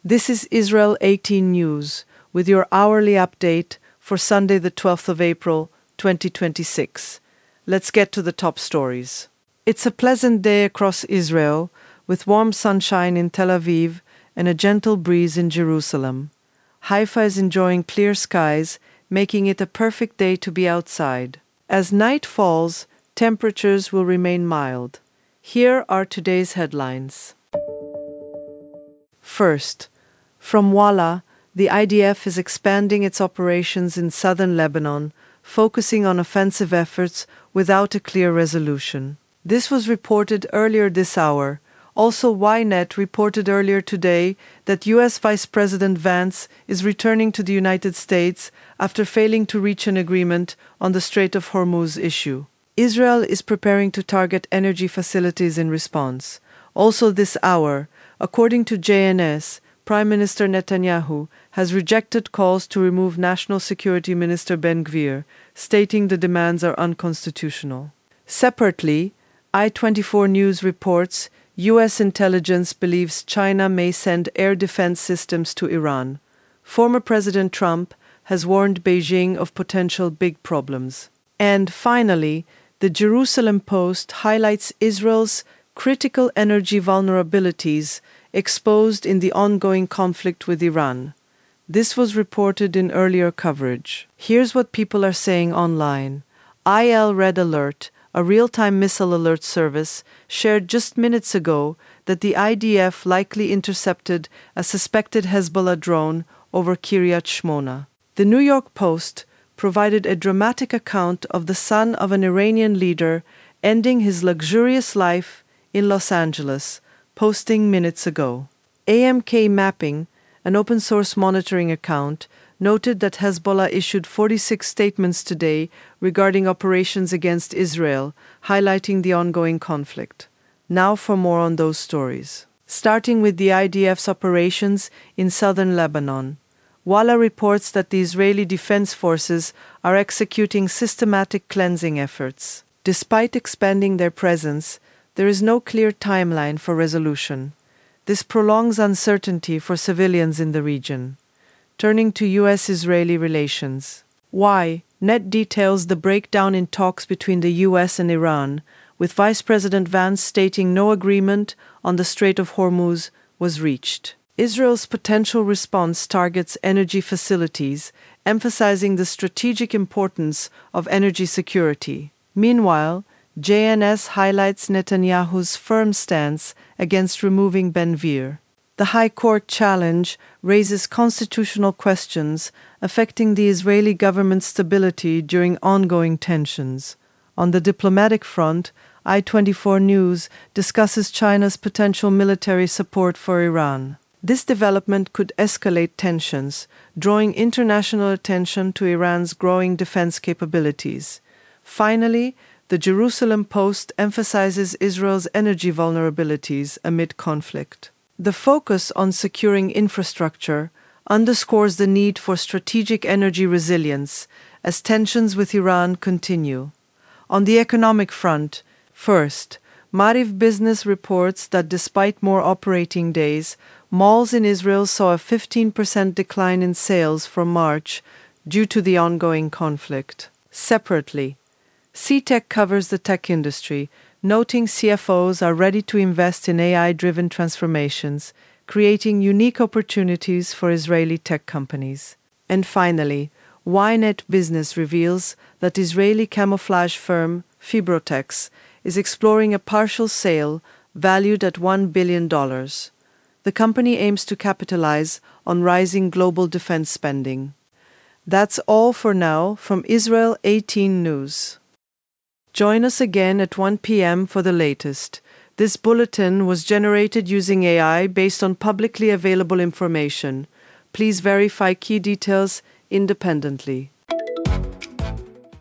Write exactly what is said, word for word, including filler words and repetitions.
This is Israel eighteen News with your hourly update for Sunday, the twelfth of April, twenty twenty-six. Let's get to the top stories. It's a pleasant day across Israel, with warm sunshine in Tel Aviv and a gentle breeze in Jerusalem. Haifa is enjoying clear skies, making it a perfect day to be outside. As night falls, temperatures will remain mild. Here are today's headlines. First, from Walla, the I D F is expanding its operations in southern Lebanon, focusing on offensive efforts without a clear resolution. This was reported earlier this hour. Also, Ynet reported earlier today that U S Vice President Vance is returning to the United States after failing to reach an agreement on the Strait of Hormuz issue. Israel is preparing to target energy facilities in response. Also this hour, according to J N S, Prime Minister Netanyahu has rejected calls to remove National Security Minister Ben Gvir, stating the demands are unconstitutional. Separately, I twenty-four News reports U S intelligence believes China may send air defense systems to Iran. Former President Trump has warned Beijing of potential big problems. And finally, the Jerusalem Post highlights Israel's critical energy vulnerabilities exposed in the ongoing conflict with Iran. This was reported in earlier coverage. Here's what people are saying online. I L Red Alert, a real-time missile alert service, shared just minutes ago that the I D F likely intercepted a suspected Hezbollah drone over Kiryat Shmona. The New York Post provided a dramatic account of the son of an Iranian leader ending his luxurious life in Los Angeles, posting minutes ago. A M K Mapping, an open-source monitoring account, noted that Hezbollah issued forty-six statements today regarding operations against Israel, highlighting the ongoing conflict. Now for more on those stories. Starting with the I D F's operations in southern Lebanon. Walla reports that the Israeli Defense Forces are executing systematic cleansing efforts. Despite expanding their presence, there is no clear timeline for resolution. This prolongs uncertainty for civilians in the region. Turning to U S-Israeli relations. Why? Net details the breakdown in talks between the U S and Iran, with Vice President Vance stating no agreement on the Strait of Hormuz was reached. Israel's potential response targets energy facilities, emphasizing the strategic importance of energy security. Meanwhile, J N S highlights Netanyahu's firm stance against removing Ben Gvir. The High Court challenge raises constitutional questions affecting the Israeli government's stability during ongoing tensions. On the diplomatic front, I twenty-four News discusses China's potential military support for Iran. This development could escalate tensions, drawing international attention to Iran's growing defense capabilities. Finally, the Jerusalem Post emphasizes Israel's energy vulnerabilities amid conflict. The focus on securing infrastructure underscores the need for strategic energy resilience as tensions with Iran continue. On the economic front, first, Maariv Business reports that despite more operating days, malls in Israel saw a fifteen percent decline in sales from March due to the ongoing conflict. Separately, C TEC covers the tech industry, noting C F Os are ready to invest in A I-driven transformations, creating unique opportunities for Israeli tech companies. And finally, Ynet Business reveals that Israeli camouflage firm Fibrotex is exploring a partial sale valued at one billion dollars. The company aims to capitalize on rising global defense spending. That's all for now from Israel eighteen News. Join us again at one p.m. for the latest. This bulletin was generated using A I based on publicly available information. Please verify key details independently.